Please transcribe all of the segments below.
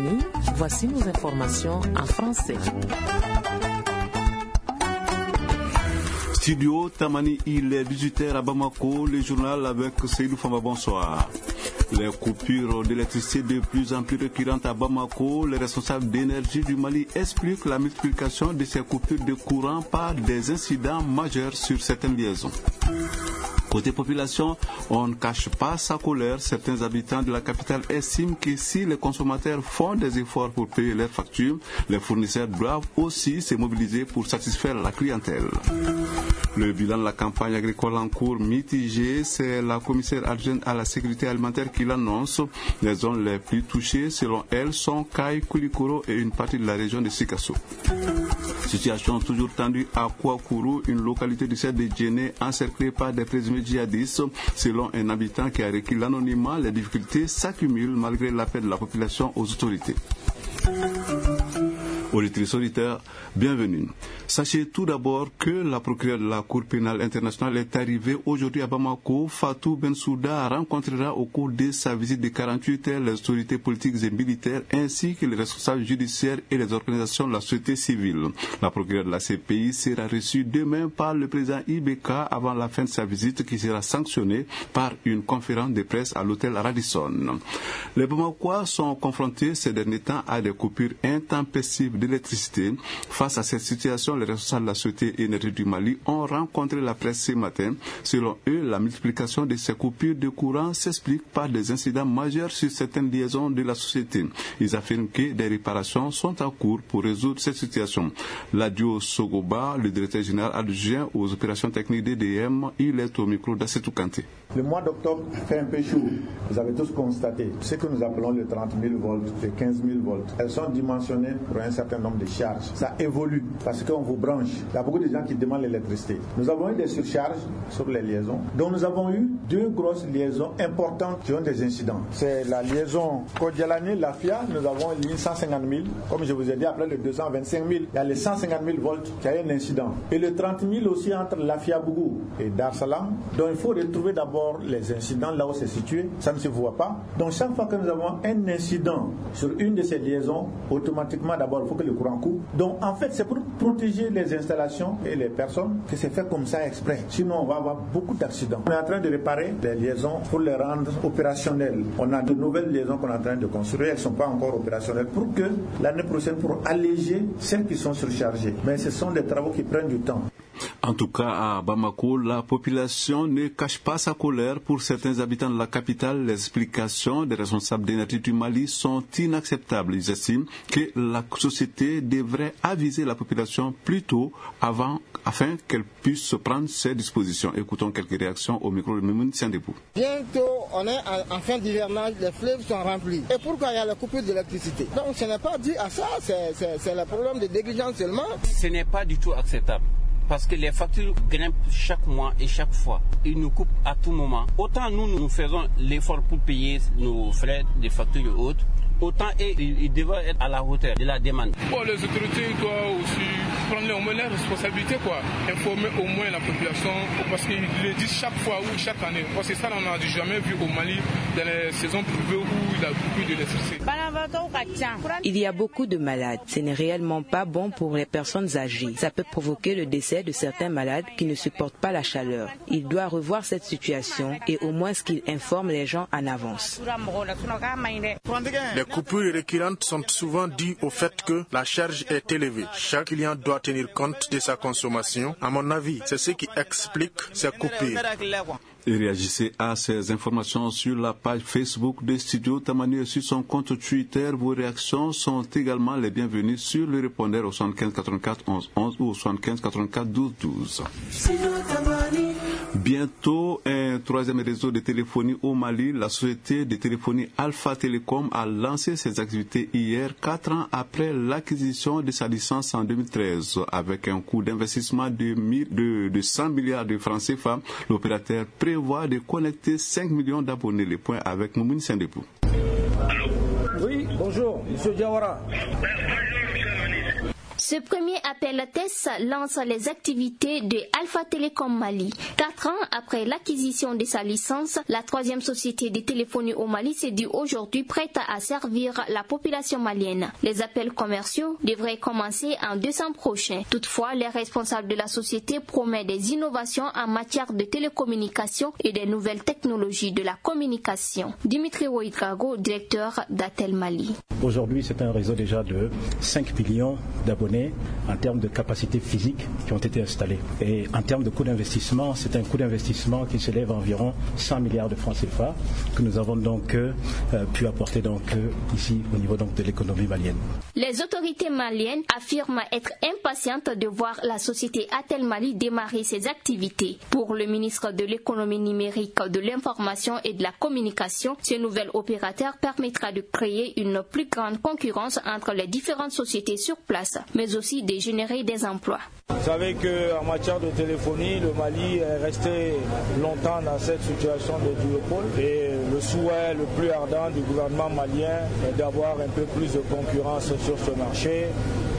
Bienvenue, voici nos informations en français. Studio Tamani, il est 18h à Bamako, le journal avec Seydou Famba, bonsoir. Les coupures d'électricité de plus en plus récurrentes à Bamako, les responsables d'énergie du Mali expliquent la multiplication de ces coupures de courant par des incidents majeurs sur certaines liaisons. Côté population, on ne cache pas sa colère. Certains habitants de la capitale estiment que si les consommateurs font des efforts pour payer leurs factures, les fournisseurs doivent aussi se mobiliser pour satisfaire la clientèle. Le bilan de la campagne agricole en cours mitigé, c'est la commissaire adjointe à la sécurité alimentaire qui l'annonce. Les zones les plus touchées, selon elle, sont Kaï, Koulikoro et une partie de la région de Sikasso. Situation toujours tendue à Kouakourou, une localité du centre de Djéné encerclée par des présumés djihadistes. Selon un habitant qui a requis l'anonymat, les difficultés s'accumulent malgré l'appel de la population aux autorités. Auditrices, auditeurs, bienvenue. Sachez tout d'abord que la procureure de la Cour pénale internationale est arrivée aujourd'hui à Bamako. Fatou Bensouda rencontrera au cours de sa visite de 48 heures les autorités politiques et militaires ainsi que les responsables judiciaires et les organisations de la société civile. La procureure de la CPI sera reçue demain par le président Ibeka avant la fin de sa visite qui sera sanctionnée par une conférence de presse à l'hôtel Radisson. Les Bamakois sont confrontés ces derniers temps à des coupures intempestives d'électricité. Face à cette situation, les responsables de la Société énergie du Mali ont rencontré la presse ce matin. Selon eux, la multiplication de ces coupures de courant s'explique par des incidents majeurs sur certaines liaisons de la société. Ils affirment que des réparations sont en cours pour résoudre cette situation. Ladio Sogoba, le directeur général adjoint aux opérations techniques d'EDM, il est au micro d'Assetou Kanté. Le mois d'octobre fait un peu chaud. Vous avez tous constaté ce que nous appelons les 30 000 volts, les 15 000 volts. Elles sont dimensionnées pour un certain nombre de charges. Ça évolue parce qu'on vous branche. Il y a beaucoup de gens qui demandent l'électricité. Nous avons eu des surcharges sur les liaisons. Donc nous avons eu deux grosses liaisons importantes qui ont des incidents. C'est la liaison Kodialani-Lafia. Nous avons une ligne 150 000. Comme je vous ai dit, après le 225 000, il y a les 150 000 volts qui a eu un incident. Et le 30 000 aussi entre Lafia-Bougou et Dar Salam. Donc il faut retrouver d'abord les incidents là où c'est situé. Ça ne se voit pas. Donc chaque fois que nous avons un incident sur une de ces liaisons, automatiquement d'abord il faut que le courant coupe. Donc en fait c'est pour protéger les installations et les personnes que c'est fait comme ça exprès. Sinon on va avoir beaucoup d'accidents. On est en train de réparer les liaisons pour les rendre opérationnelles. On a de nouvelles liaisons qu'on est en train de construire. Elles ne sont pas encore opérationnelles pour que l'année prochaine, pour alléger celles qui sont surchargées. Mais ce sont des travaux qui prennent du temps. En tout cas, à Bamako, la population ne cache pas sa colère. Pour certains habitants de la capitale, les explications des responsables d'énergie du Mali sont inacceptables. Ils estiment que la société devrait aviser la population plus tôt afin qu'elle puisse prendre ses dispositions. Écoutons quelques réactions au micro de Mimoun Siandepou. Bientôt, on est en fin d'hivernage, les fleuves sont remplis. Et pourquoi il y a la coupure d'électricité? Donc ce n'est pas dû à ça, c'est le problème de négligence seulement. Ce n'est pas du tout acceptable. Parce que les factures grimpent chaque mois et chaque fois. Ils nous coupent à tout moment. Autant nous faisons l'effort pour payer nos frais de factures hautes, autant ils devraient être à la hauteur de la demande. Bon, les autorités doivent aussi prendre au moins leurs responsabilités, informer au moins la population, parce qu'ils le disent chaque fois ou chaque année. Parce que ça, on n'a jamais vu au Mali dans les saisons privées où il y a beaucoup d'électricité. Il y a beaucoup de malades. Ce n'est réellement pas bon pour les personnes âgées. Ça peut provoquer le décès de certains malades qui ne supportent pas la chaleur. Il doit revoir cette situation et au moins qu'il informe les gens en avance. Les coupures récurrentes sont souvent dues au fait que la charge est élevée. Chaque client doit tenir compte de sa consommation. À mon avis, c'est ce qui explique ces coupures. Et réagissez à ces informations sur la page Facebook de Studio Tamani et sur son compte Twitter. Vos réactions sont également les bienvenues sur le répondeur au 75 84 11 11 ou au 75 84 12 12. Bientôt, un troisième réseau de téléphonie au Mali, la société de téléphonie Alpha Telecom a lancé ses activités hier, 4 ans après l'acquisition de sa licence en 2013. Avec un coût d'investissement de 100 milliards de francs CFA, l'opérateur prévoit de connecter 5 millions d'abonnés. Les points avec Moumouni Sindepou. Oui, bonjour, monsieur Diawara. Ce premier appel test lance les activités de Alpha Telecom Mali. 4 ans après l'acquisition de sa licence, la 3e société de téléphonie au Mali s'est dit aujourd'hui prête à servir la population malienne. Les appels commerciaux devraient commencer en décembre prochain. Toutefois, les responsables de la société promettent des innovations en matière de télécommunication et des nouvelles technologies de la communication. Dimitri Ouidrago, directeur d'Atel Mali. Aujourd'hui, c'est un réseau déjà de 5 millions d'abonnés en termes de capacité physique qui ont été installés. Et en termes de coût d'investissement, c'est un coût d'investissement qui s'élève à environ 100 milliards de francs CFA que nous avons donc pu apporter ici au niveau de l'économie malienne. Les autorités maliennes affirment être impatientes de voir la société Atel Mali démarrer ses activités. Pour le ministre de l'économie numérique, de l'information et de la communication, ce nouvel opérateur permettra de créer une plus grande concurrence entre les différentes sociétés sur place, mais aussi de générer des emplois. Vous savez qu'en matière de téléphonie, le Mali est resté longtemps dans cette situation de duopole et le souhait le plus ardent du gouvernement malien est d'avoir un peu plus de concurrence sur ce marché,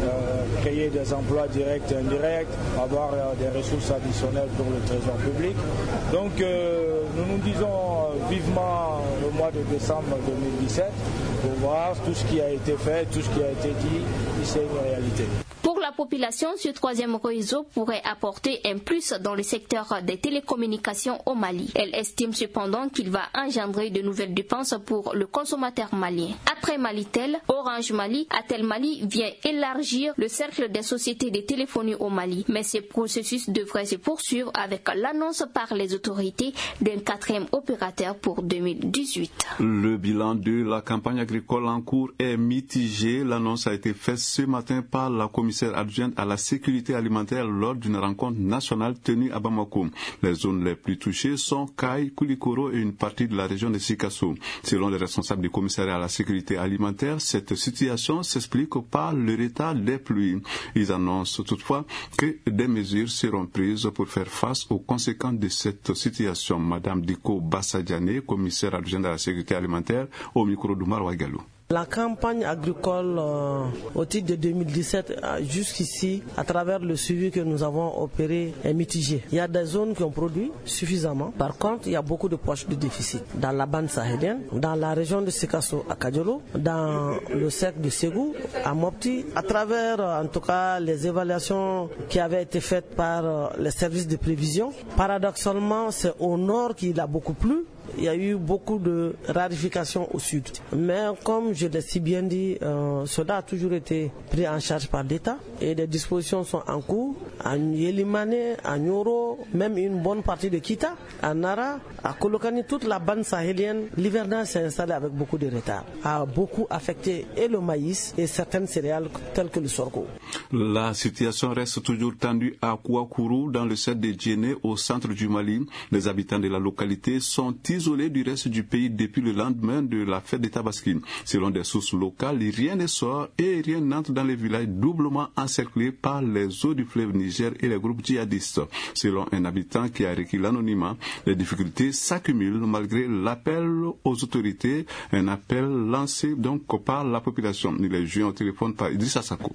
créer des emplois directs et indirects, avoir des ressources additionnelles pour le trésor public. Donc nous nous disons vivement le mois de décembre 2017 pour voir tout ce qui a été fait, tout ce qui a été dit, si c'est une réalité. Pour la population, ce 3e réseau pourrait apporter un plus dans le secteur des télécommunications au Mali. Elle estime cependant qu'il va engendrer de nouvelles dépenses pour le consommateur malien. Après Malitel, Orange Mali, Atel Mali vient élargir le cercle des sociétés de téléphonie au Mali. Mais ce processus devrait se poursuivre avec l'annonce par les autorités d'un 4e opérateur pour 2018. Le bilan de la campagne agricole en cours est mitigé. L'annonce a été faite ce matin par la commissaire adjointe à la sécurité alimentaire lors d'une rencontre nationale tenue à Bamako. Les zones les plus touchées sont Kay, Koulikoro et une partie de la région de Sikasso. Selon les responsables du commissariat à la sécurité alimentaire, cette situation s'explique par le retard des pluies. Ils annoncent toutefois que des mesures seront prises pour faire face aux conséquences de cette situation. Madame Diko Bassadiane, commissaire adjointe à la sécurité alimentaire, au micro d'Oumar Ouagalou. La campagne agricole au titre de 2017 jusqu'ici, à travers le suivi que nous avons opéré, est mitigé. Il y a des zones qui ont produit suffisamment. Par contre, il y a beaucoup de poches de déficit. Dans la bande sahélienne, dans la région de Sikasso à Kadiolo, dans le cercle de Ségou, à Mopti, à travers en tout cas les évaluations qui avaient été faites par les services de prévision. Paradoxalement, c'est au nord qu'il a beaucoup plu. Il y a eu beaucoup de rarifications au sud. Mais comme je l'ai si bien dit, cela a toujours été pris en charge par l'État et des dispositions sont en cours. À Yelimane, à Nyoro, même une bonne partie de Kita, à Nara, à Kolokani, toute la bande sahélienne, l'hivernage s'est installé avec beaucoup de retard. A beaucoup affecté et le maïs et certaines céréales telles que le sorgho. La situation reste toujours tendue à Kouakourou, dans le centre de Djéné, au centre du Mali. Les habitants de la localité sont isolés du reste du pays depuis le lendemain de la fête des Tabaski. Selon des sources locales, rien ne sort et rien n'entre dans les villages doublement encerclés par les eaux du fleuve Niger et les groupes djihadistes. Selon un habitant qui a requis l'anonymat, les difficultés s'accumulent malgré l'appel aux autorités, un appel lancé donc par la population. Il est joint au téléphone par Idrissa Sako.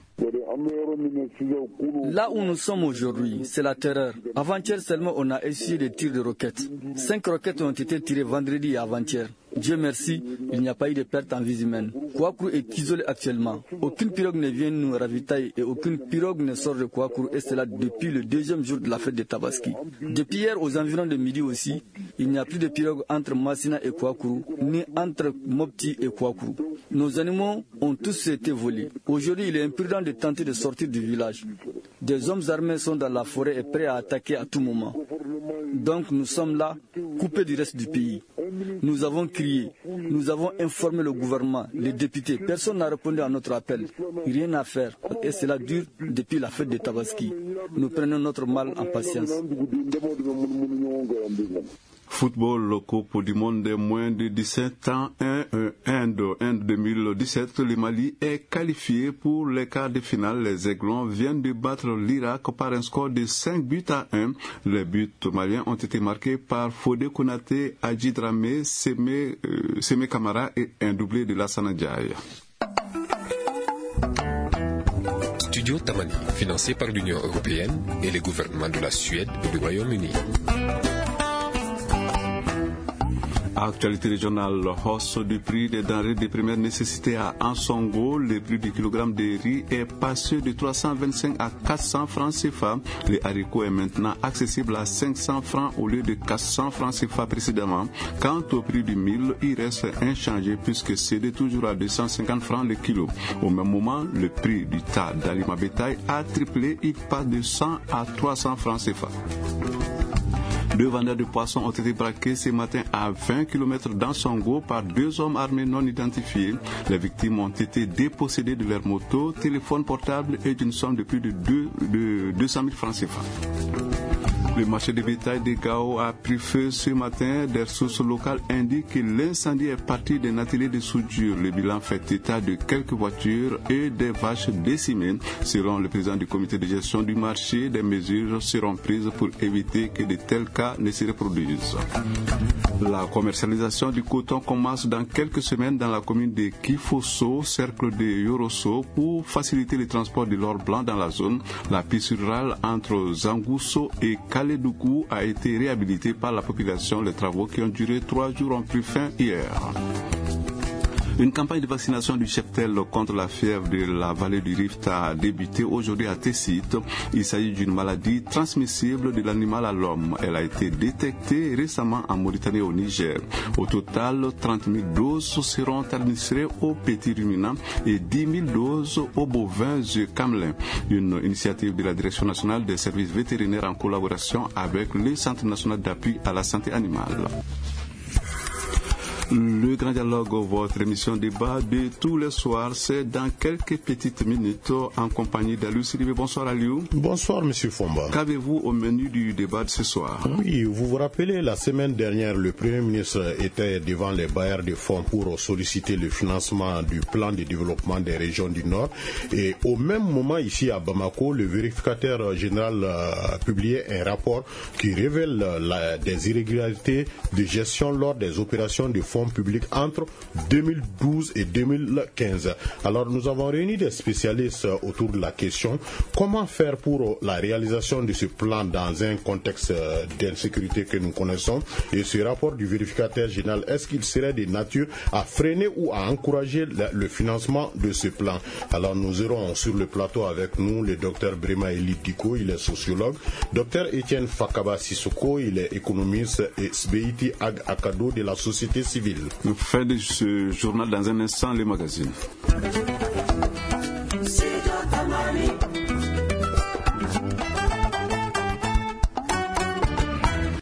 Là où nous sommes aujourd'hui, c'est la terreur. Avant-hier seulement, on a essuyé des tirs de roquettes. 5 roquettes ont été tirées vendredi et avant-hier. Dieu merci, il n'y a pas eu de perte en vie humaine. Kouakourou est isolé actuellement. Aucune pirogue ne vient nous ravitailler et aucune pirogue ne sort de Kouakourou, et cela depuis le 2e jour de la fête de Tabaski. Depuis hier aux environs de midi aussi, il n'y a plus de pirogue entre Massina et Kouakourou, ni entre Mopti et Kouakourou. Nos animaux ont tous été volés. Aujourd'hui, il est imprudent de tenter de sortir du village. Des hommes armés sont dans la forêt et prêts à attaquer à tout moment. Donc nous sommes là, coupés du reste du pays. Nous avons crié, nous avons informé le gouvernement, les députés. Personne n'a répondu à notre appel. Rien à faire. Et cela dure depuis la fête de Tabaski. Nous prenons notre mal en patience. Football, Coupe du monde des moins de 17 ans, Inde 2017, le Mali est qualifié pour les quarts de finale. Les Aiglons viennent de battre l'Irak par un score de 5-1. Les buts maliens ont été marqués par Fodé Konaté, Adji Dramé, Semé Kamara et un doublé de Lassana Ndiaye. Studio studio Tamani, financé par l'Union européenne et les gouvernements de la Suède et du Royaume-Uni. Actualité régionale, hausse du prix des denrées de première nécessité à Ansongo. Le prix du kilogramme de riz est passé de 325 à 400 francs CFA. Le haricot est maintenant accessible à 500 francs au lieu de 400 francs CFA précédemment. Quant au prix du mil, il reste inchangé puisque c'est toujours à 250 francs le kilo. Au même moment, le prix du tas d'aliments bétail a triplé. Il passe de 100 à 300 francs CFA. 2 vendeurs de poissons ont été braqués ce matin à 20 km d'Ansongo par 2 hommes armés non identifiés. Les victimes ont été dépossédées de leur moto, téléphone portable et d'une somme de plus de 200 000 francs CFA. Le marché de bétail de Gao a pris feu ce matin. Des sources locales indiquent que l'incendie est parti d'un atelier de soudure. Le bilan fait état de quelques voitures et des vaches décimées. Selon le président du comité de gestion du marché, des mesures seront prises pour éviter que de tels cas ne se reproduisent. La commercialisation du coton commence dans quelques semaines dans la commune de Kifoso, cercle de Yoroso, pour faciliter le transport de l'or blanc dans la zone. La piste rurale entre Zangousso et Kaledougou a été réhabilitée par la population. Les travaux qui ont duré 3 jours ont pris fin hier. Une campagne de vaccination du cheptel contre la fièvre de la vallée du Rift a débuté aujourd'hui à Tessit. Il s'agit d'une maladie transmissible de l'animal à l'homme. Elle a été détectée récemment en Mauritanie et au Niger. Au total, 30 000 doses seront administrées aux petits ruminants et 10 000 doses aux bovins camelins. Une initiative de la Direction nationale des services vétérinaires en collaboration avec le Centre national d'appui à la santé animale. Le Grand Dialogue, votre émission débat de tous les soirs, c'est dans quelques petites minutes en compagnie d'Aliou Sidibé. Bonsoir Aliou. Bonsoir Monsieur Fomba. Qu'avez-vous au menu du débat de ce soir? Oui, vous vous rappelez, la semaine dernière, le Premier ministre était devant les bailleurs de fonds pour solliciter le financement du plan de développement des régions du Nord. Et au même moment, ici à Bamako, le vérificateur général publiait un rapport qui révèle des irrégularités de gestion lors des opérations de fonds publics entre 2012 et 2015. Alors nous avons réuni des spécialistes autour de la question comment faire pour la réalisation de ce plan dans un contexte d'insécurité que nous connaissons. Et ce rapport du vérificateur général, est-ce qu'il serait de nature à freiner ou à encourager le financement de ce plan? Alors nous aurons sur le plateau avec nous le docteur Brema Eli Diko, il est sociologue, docteur Etienne Fakaba Sissoko, il est économiste, et Sbeiti Ag Akado de la société civile. Nous faisons de ce journal dans un instant les magazines.